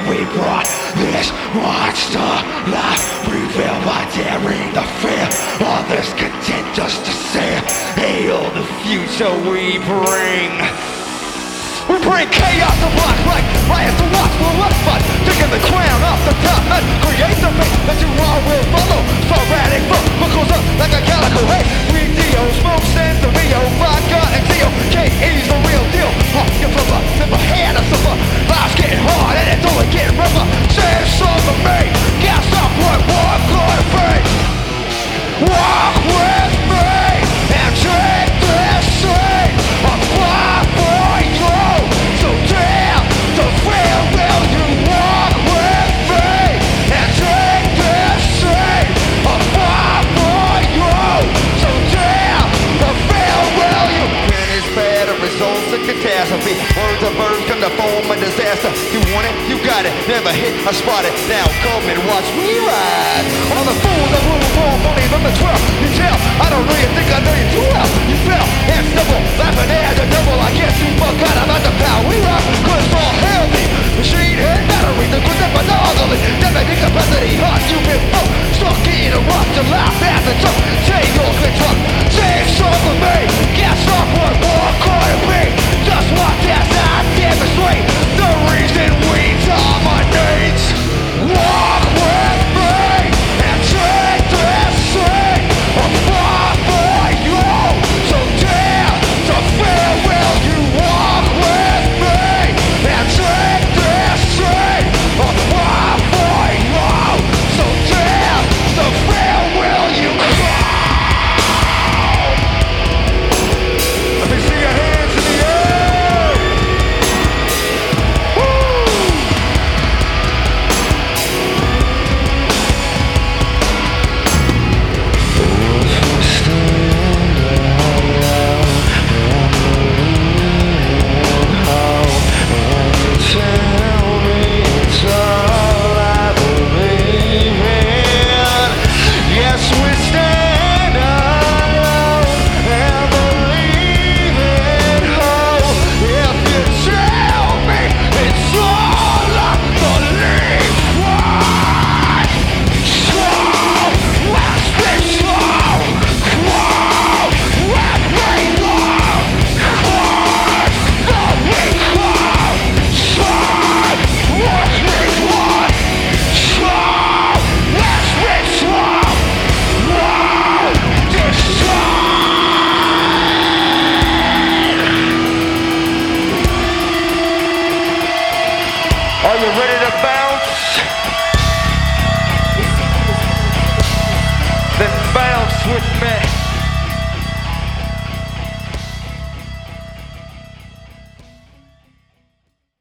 We brought this monster life. We feel by daring the fear. Others content just to say, hail the future we bring. We bring chaos to block like riots to watch for what's fun. Taking the crown off the top and create the fate that you all will follow. Sporadic book buckles up like a calico. Hey, we Dio, smoke, sense, the Rio, vodka, and Zio. K.E.'s the real deal. Your brother never had a suffer. Life's getting hard and it's only getting rougher. Save some of me. Gas up what I'm gonna be. Walk with me and drink this seed. I'm fly for you. So damn, the fear will you walk with me and drink this seed. I'm fly for you. So damn, the fear will you. When it's bad, a results of catastrophe. Words of verbs come to form a disaster. You want it, you got it. Never hit, I spot it. Now come and watch me ride. All the fools that will fall, only from the